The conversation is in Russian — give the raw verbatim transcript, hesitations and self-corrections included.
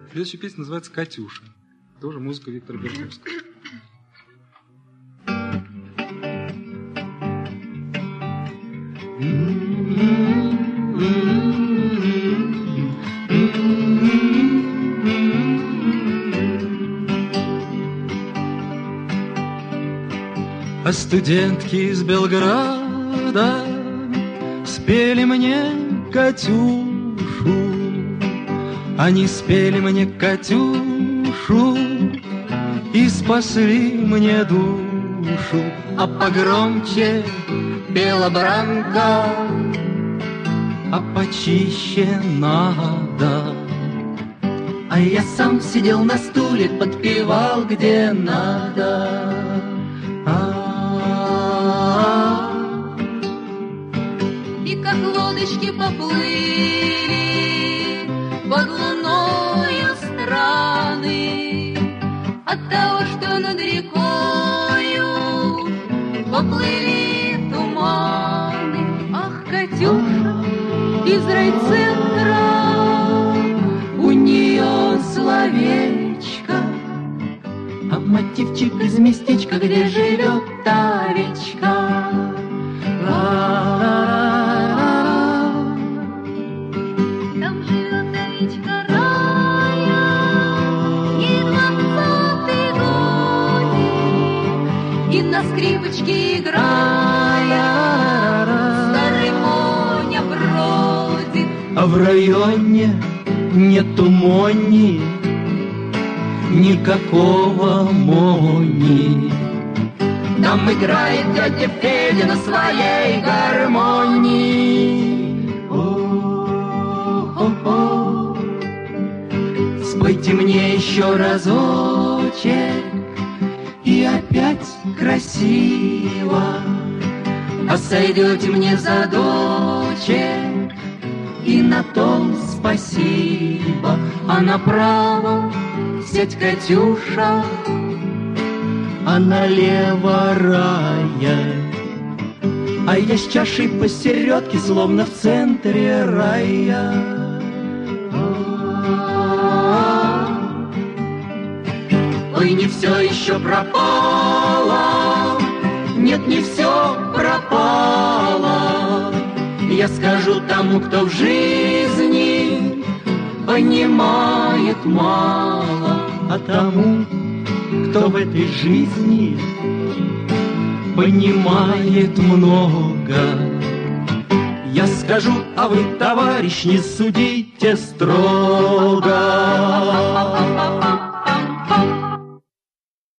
Следующая песня называется «Катюша». Тоже музыка Виктора Березовского. А студентки из Белграда спели мне Катюшу. Они спели мне Катюшу и спасли мне душу. А погромче пела Бранка, а почище надо. А я сам сидел на стуле, подпевал где надо. И как лодочки поплыли под луною страны, от того, что над рекою поплыли туманы. Ах, Катюша из райцентра, у нее словечко, а мотивчик из местечка, где живет овечка. Там живет овечка Рая, ей двадцатый годик, и на скрипочке играя старый Моня бродит. А в районе нету Мони, никакого Мони. Там играет дядя Федя на своей гармонии. О-о-о. Спойте мне еще разочек, и опять красиво. А сойдете мне за дочек, и на том спасибо. А направо сядь, Катюша, а налево рая. А я с чашей посередке, словно в центре рая. Ой, не все еще пропало, нет, не все пропало. Я скажу тому, кто в жизни понимает мало, а тому, кто в этой жизни понимает много. Я скажу, а вы, товарищ, не судите строго.